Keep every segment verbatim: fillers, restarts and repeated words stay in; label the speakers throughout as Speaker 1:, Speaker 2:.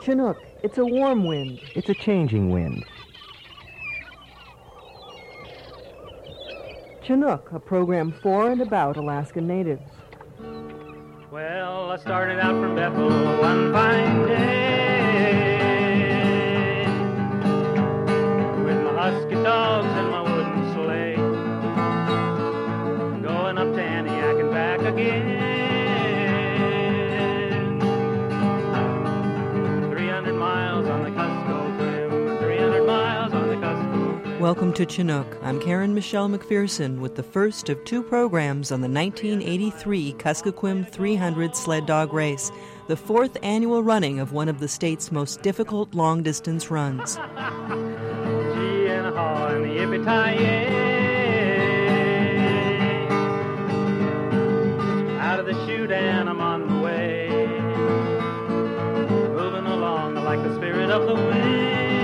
Speaker 1: Chinook, it's a warm wind.
Speaker 2: It's a changing wind.
Speaker 1: Chinook, a program for and about Alaskan natives.
Speaker 3: Well, I started out from Bethel one fine day with my husky dogs and my wooden sleigh, going up to Antioch and back again. three hundred miles on the Kuskokwim, three hundred miles on the Kuskokwim.
Speaker 1: Welcome to Chinook. I'm Karen Michelle McPherson with the first of two programs on the nineteen eighty-three Kuskokwim three hundred sled dog race, the fourth annual running of one of the state's most difficult long-distance runs.
Speaker 3: Gee and a haw and the yippee-ki-yay. Out of the chute and I'm on the way, moving along like the spirit of the wind.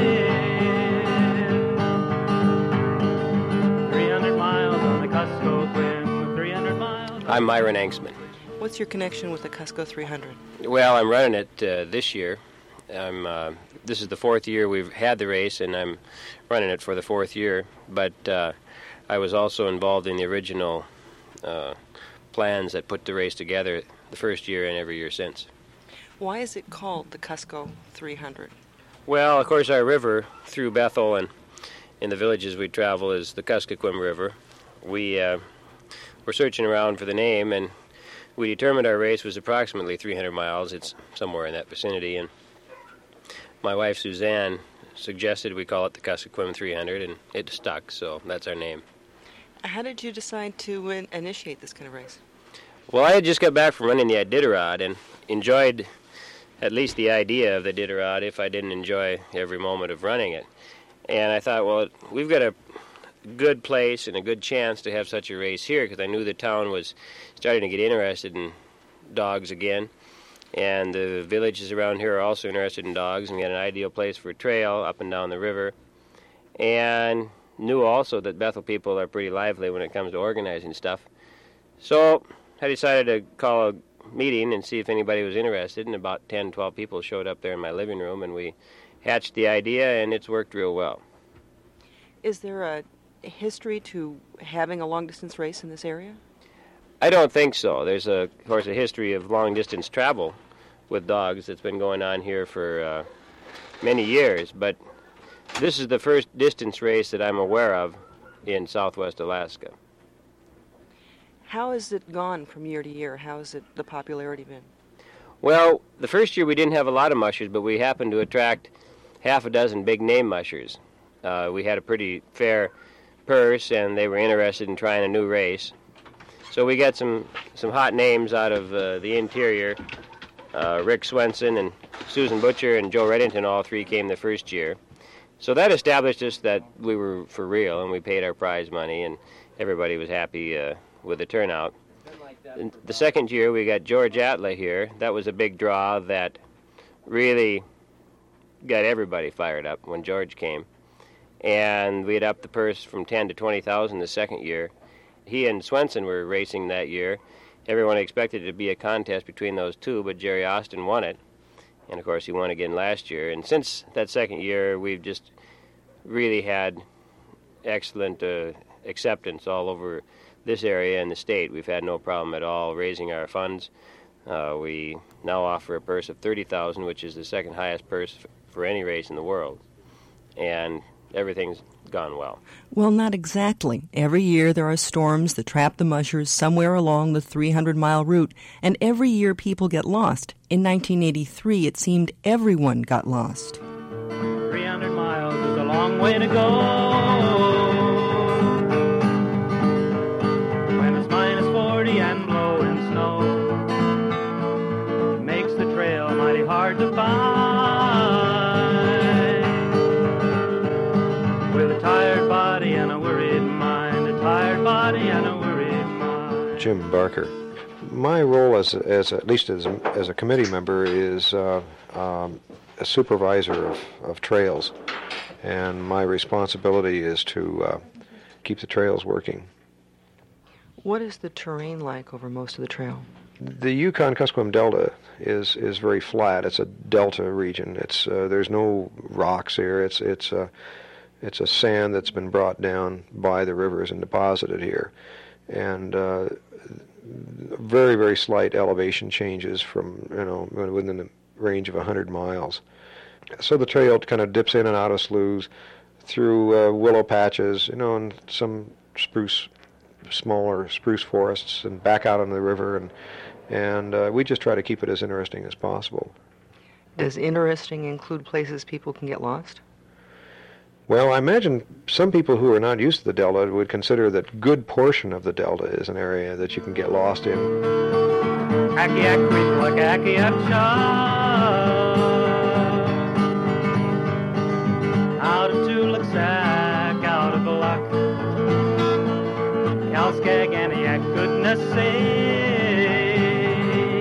Speaker 3: three hundred miles on the Kuskokwim, three hundred miles.
Speaker 4: I'm Myron Angsman.
Speaker 1: What's your connection with the Cusco three hundred?
Speaker 4: Well, I'm running it uh, this year. I'm, uh, this is the fourth year we've had the race, and I'm running it for the fourth year. But uh, I was also involved in the original uh, plans that put the race together the first year and every year since.
Speaker 1: Why is it called the Cusco three hundred?
Speaker 4: Well, of course, our river through Bethel and in the villages we travel is the Kuskokwim River. We uh, were searching around for the name, and we determined our race was approximately three hundred miles. It's somewhere in that vicinity, and my wife Suzanne suggested we call it the Kuskokwim three hundred, and it stuck, so that's our name.
Speaker 1: How did you decide to in- initiate this kind of race?
Speaker 4: Well, I had just got back from running the Iditarod and enjoyed at least the idea of the Iditarod if I didn't enjoy every moment of running it. And I thought, well, we've got a good place and a good chance to have such a race here, because I knew the town was starting to get interested in dogs again. And the villages around here are also interested in dogs, and we had an ideal place for a trail up and down the river. And knew also that Bethel people are pretty lively when it comes to organizing stuff. So I decided to call a meeting and see if anybody was interested, and about ten, twelve people showed up there in my living room, and we hatched the idea, and it's worked real well.
Speaker 1: Is there a history to having a long-distance race in this area?
Speaker 4: I don't think so. There's, a, of course, a history of long-distance travel with dogs that's been going on here for uh, many years, but this is the first distance race that I'm aware of in southwest Alaska.
Speaker 1: How has it gone from year to year? How has it, the popularity been?
Speaker 4: Well, the first year we didn't have a lot of mushers, but we happened to attract half a dozen big-name mushers. Uh, we had a pretty fair purse, and they were interested in trying a new race. So we got some, some hot names out of uh, the interior. Uh, Rick Swenson and Susan Butcher and Joe Reddington, all three came the first year. So that established us that we were for real, and we paid our prize money, and everybody was happy uh, with the turnout. And the second year we got George Atla here. That was a big draw that really got everybody fired up when George came. And we had upped the purse from ten to twenty thousand the second year. He and Swenson were racing that year. Everyone expected it to be a contest between those two, but Jerry Austin won it. And of course he won again last year. And since that second year, we've just really had excellent uh, acceptance all over this area and the state. We've had no problem at all raising our funds. Uh, we now offer a purse of thirty thousand dollars, which is the second highest purse f- for any race in the world. And everything's gone well.
Speaker 1: Well, not exactly. Every year there are storms that trap the mushers somewhere along the three hundred mile route, and every year people get lost. In nineteen eighty-three, it seemed everyone got lost.
Speaker 3: three hundred miles is a long way to go. When it's minus forty and blowing snow, it makes the trail mighty hard to find. With a tired body and a worried mind, a tired body and a worried mind.
Speaker 5: Jim Barker. My role as, as at least as a, as a committee member is uh, um, a supervisor of, of trails, and my responsibility is to uh, keep the trails working.
Speaker 1: What is the terrain like over most of the trail?
Speaker 5: The Yukon-Kuskokwim Delta is is very flat. It's a delta region. It's uh, there's no rocks here. It's it's a it's a sand that's been brought down by the rivers and deposited here, and uh, very very slight elevation changes from you know within the range of a hundred miles. So the trail kind of dips in and out of sloughs through uh, willow patches, you know, and some spruce, smaller spruce forests, and back out on the river, and and uh, we just try to keep it as interesting as possible.
Speaker 1: Does interesting include places people can get lost?
Speaker 5: Well, I imagine some people who are not used to the Delta would consider that good portion of the Delta is an area that you can get lost in.
Speaker 3: Akiak Creek, like Akiak out of Tulaksak, out of Luck, Kalskag, Aniak, goodness sake.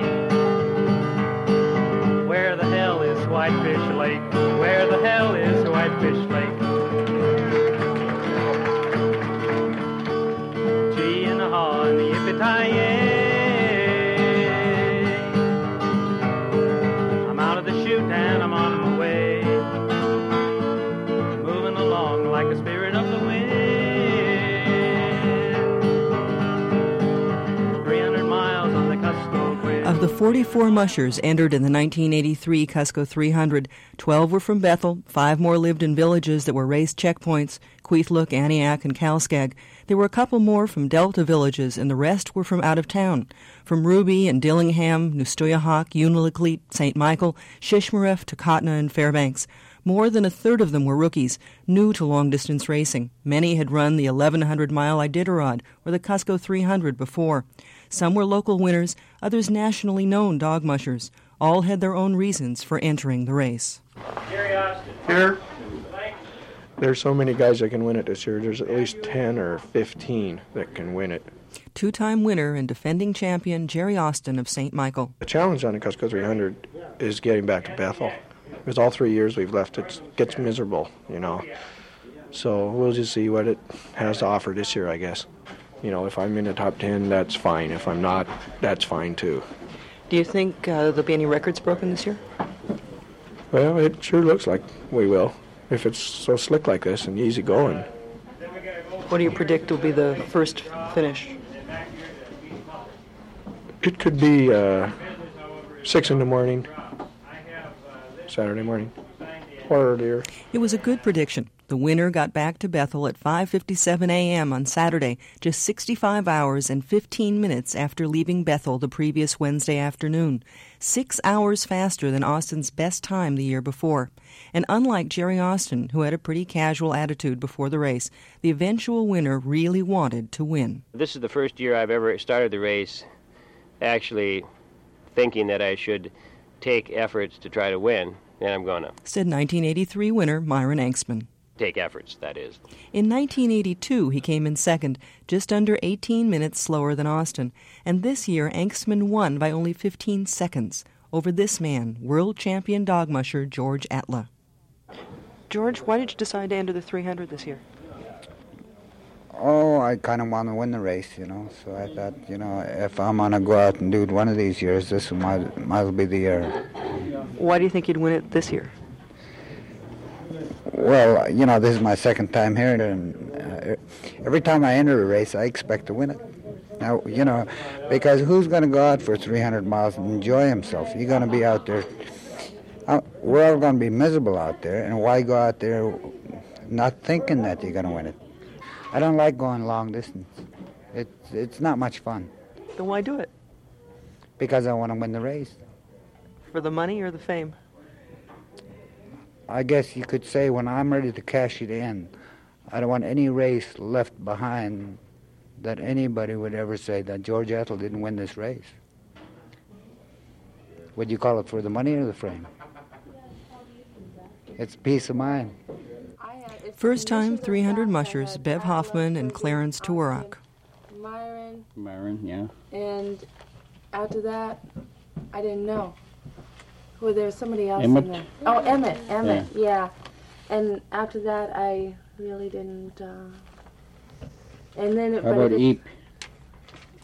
Speaker 3: Where the hell is Whitefish Lake? Where the hell is Whitefish Lake? Gee and a haw and the yippee-tie-yay. I'm out of the chute and I'm on my way, moving along like a spirit of the wind. three hundred miles on the Kuskokwim.
Speaker 1: Of the forty-four mushers entered in the nineteen eighty-three Cusco three hundred, twelve were from Bethel, five more lived in villages that were race checkpoints, Queethluk, Aniak, and Kalskag. There were a couple more from Delta villages, and the rest were from out of town, from Ruby and Dillingham, Nustoyahawk, Unalakleet, Saint Michael, Shishmaref, Takotna, and Fairbanks. More than a third of them were rookies, new to long-distance racing. Many had run the eleven hundred mile Iditarod or the Cusco three hundred before. Some were local winners, others nationally known dog mushers. All had their own reasons for entering the race.
Speaker 2: Here, there's so many guys that can win it this year. There's at least ten or fifteen that can win it.
Speaker 1: Two-time winner and defending champion Jerry Austin of Saint Michael.
Speaker 2: The challenge on the Cusco three hundred is getting back to Bethel. Because all three years we've left, it gets miserable, you know. So we'll just see what it has to offer this year, I guess. You know, if I'm in the top ten, that's fine. If I'm not, that's fine too.
Speaker 1: Do you think uh, there'll be any records broken this year?
Speaker 2: Well, it sure looks like we will, if it's so slick like this and easy going.
Speaker 1: What do you predict will be the first finish?
Speaker 2: It could be uh, six in the morning, Saturday morning, or earlier.
Speaker 1: It was a good prediction. The winner got back to Bethel at five fifty-seven a.m. on Saturday, just sixty-five hours and fifteen minutes after leaving Bethel the previous Wednesday afternoon. Six hours faster than Austin's best time the year before. And unlike Jerry Austin, who had a pretty casual attitude before the race, the eventual winner really wanted to win.
Speaker 4: This is the first year I've ever started the race actually thinking that I should take efforts to try to win, and I'm going to.
Speaker 1: Said nineteen eighty-three winner Myron Angstman.
Speaker 4: Take efforts, that is.
Speaker 1: In nineteen eighty-two, he came in second, just under eighteen minutes slower than Austin. And this year, Angstman won by only fifteen seconds over this man, world champion dog musher George Atla. George, why did you decide to enter the three hundred this year?
Speaker 6: Oh, I kind of want to win the race, you know. So I thought, you know, if I'm going to go out and do it one of these years, this might, might be the year.
Speaker 1: Why do you think you'd win it this year?
Speaker 6: Well, you know, this is my second time here, and uh, every time I enter a race, I expect to win it. Now, you know, because who's going to go out for three hundred miles and enjoy himself? You're going to be out there. Uh, we're all going to be miserable out there, and why go out there not thinking that you're going to win it? I don't like going long distance. It's it's not much fun.
Speaker 1: Then why do it?
Speaker 6: Because I want to win the race.
Speaker 1: For the money or the fame?
Speaker 6: I guess you could say when I'm ready to cash it in, I don't want any race left behind that anybody would ever say that George Atla didn't win this race. Would you call it for the money or the fame? It's peace of mind.
Speaker 1: First time three hundred mushers, Bev Hoffman and Clarence Tuwarak.
Speaker 7: Myron.
Speaker 8: Myron, yeah.
Speaker 7: And after that, I didn't know. Well, there was somebody else
Speaker 8: Emmett.
Speaker 7: in there. Oh, Emmett, Emmett, yeah. yeah. And after that, I really didn't. Uh... And then, it,
Speaker 8: How
Speaker 7: but
Speaker 8: about
Speaker 7: it,
Speaker 8: Eep?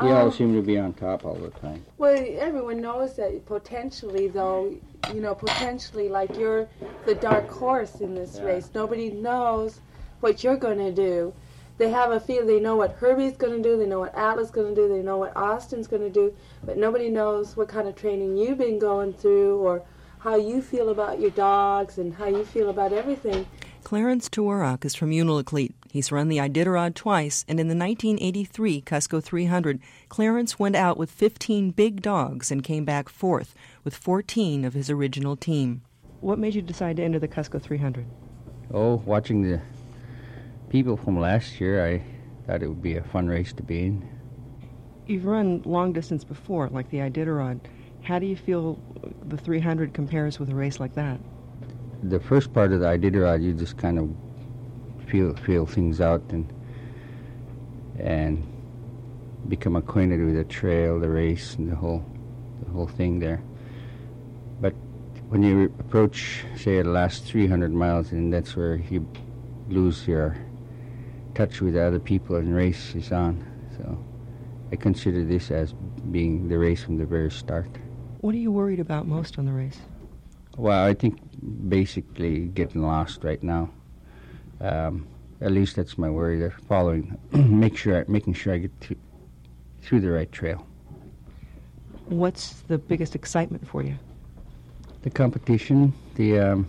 Speaker 8: He
Speaker 7: Um,
Speaker 8: always seemed to be on top all the time.
Speaker 7: Well, everyone knows that potentially, though, you know, potentially, like you're the dark horse in this
Speaker 8: Yeah.
Speaker 7: race. Nobody knows what you're going to do. They have a feel, they know what Herbie's going to do, they know what Atlas is going to do, they know what Austin's going to do, but nobody knows what kind of training you've been going through or how you feel about your dogs and how you feel about everything.
Speaker 1: Clarence Tuwarak is from Unalakleet. He's run the Iditarod twice, and in the nineteen eighty-three Cusco three hundred, Clarence went out with fifteen big dogs and came back fourth with fourteen of his original team. What made you decide to enter the Cusco three hundred?
Speaker 8: Oh, watching the people from last year, I thought it would be a fun race to be in.
Speaker 1: You've run long distance before, like the Iditarod. How do you feel the three hundred compares with a race like that?
Speaker 8: The first part of the Iditarod, you just kind of feel feel things out and and become acquainted with the trail, the race, and the whole the whole thing there. But when you approach, say, the last three hundred miles, and that's where you lose your touch with the other people and race is on. So I consider this as being the race from the very start.
Speaker 1: What are you worried about most on the race?
Speaker 8: Well, I think basically getting lost right now. Um, at least that's my worry. That following, make sure, making sure I get to, through the right trail.
Speaker 1: What's the biggest excitement for you?
Speaker 8: The competition, the um,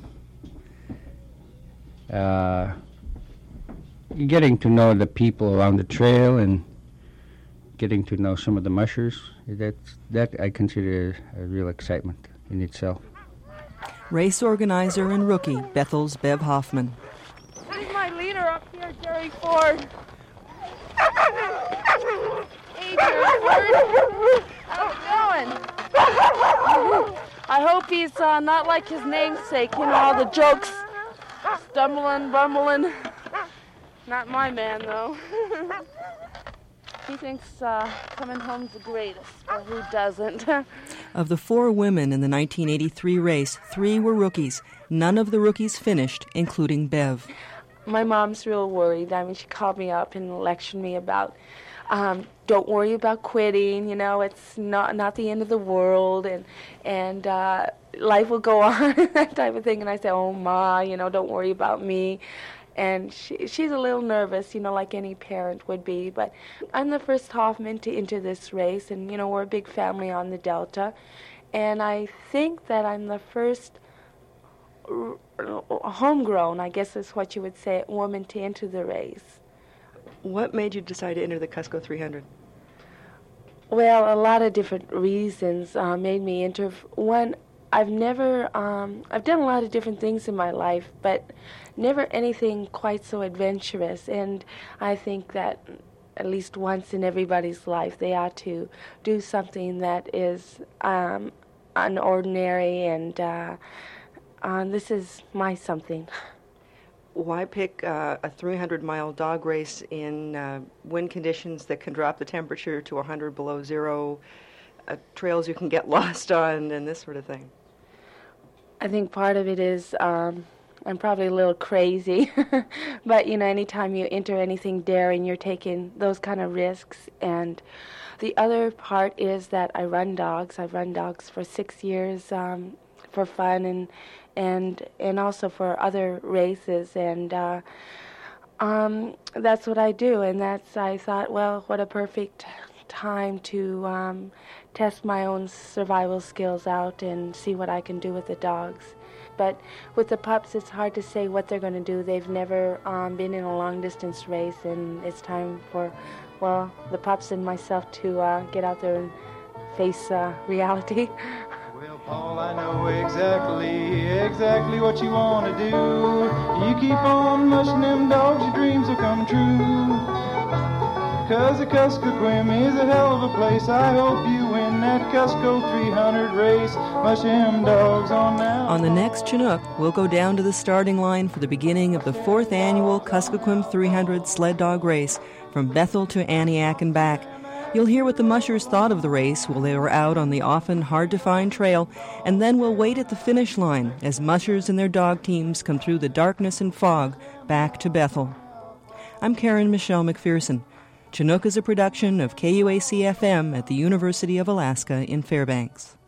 Speaker 8: uh, getting to know the people around the trail and getting to know some of the mushers. That's, that I consider a real excitement in itself.
Speaker 1: Race organizer and rookie Bethel's Bev Hoffman.
Speaker 9: Who's my leader up here, Jerry Ford? Hey, Jerry Ford. How's it going? I hope he's uh, not like his namesake, you know, all the jokes. Stumbling, bumbling. Not my man, though. He thinks uh, coming home's the greatest, but who doesn't?
Speaker 1: Of the four women in the nineteen eighty-three race, three were rookies. None of the rookies finished, including Bev.
Speaker 7: My mom's real worried. I mean, she called me up and lectured me about, um, don't worry about quitting, you know, it's not not the end of the world, and and uh, life will go on, that type of thing. And I said, oh, Ma, you know, don't worry about me. And she, she's a little nervous, you know, like any parent would be. But I'm the first Hoffman to enter this race, and, you know, we're a big family on the Delta. And I think that I'm the first r- homegrown, I guess is what you would say, woman to enter the race.
Speaker 1: What made you decide to enter the Cusco three hundred?
Speaker 7: Well, a lot of different reasons uh, made me enter. One, I've never, um, I've done a lot of different things in my life, but never anything quite so adventurous. And I think that at least once in everybody's life, they ought to do something that is um, unordinary, and uh, uh, this is my something.
Speaker 1: Why pick uh, a three hundred mile dog race in uh, wind conditions that can drop the temperature to one hundred below zero, uh, trails you can get lost on, and this sort of thing?
Speaker 7: I think part of it is um, I'm probably a little crazy, but, you know, anytime you enter anything daring, you're taking those kind of risks. And the other part is that I run dogs. I've run dogs for six years um, for fun and and and also for other races. And uh, um, that's what I do. And that's, I thought, well, what a perfect time to um, test my own survival skills out and see what I can do with the dogs. But with the pups, it's hard to say what they're going to do. They've never um, been in a long-distance race, and it's time for, well, the pups and myself to uh, get out there and face uh, reality.
Speaker 10: Well, Paul, I know exactly, exactly what you want to do. You keep on mushing them dogs, your dreams will come true. Cause the Kuskokwim is a hell of a place. I hope you win that Cusco three hundred race. Mush them dogs on now.
Speaker 1: On the next Chinook, we'll go down to the starting line for the beginning of the fourth annual Kuskokwim three hundred sled dog race from Bethel to Aniak and back. You'll hear what the mushers thought of the race while they were out on the often hard-to-find trail, and then we'll wait at the finish line as mushers and their dog teams come through the darkness and fog back to Bethel. I'm Karen Michelle McPherson. Chinook is a production of K U A C F M at the University of Alaska in Fairbanks.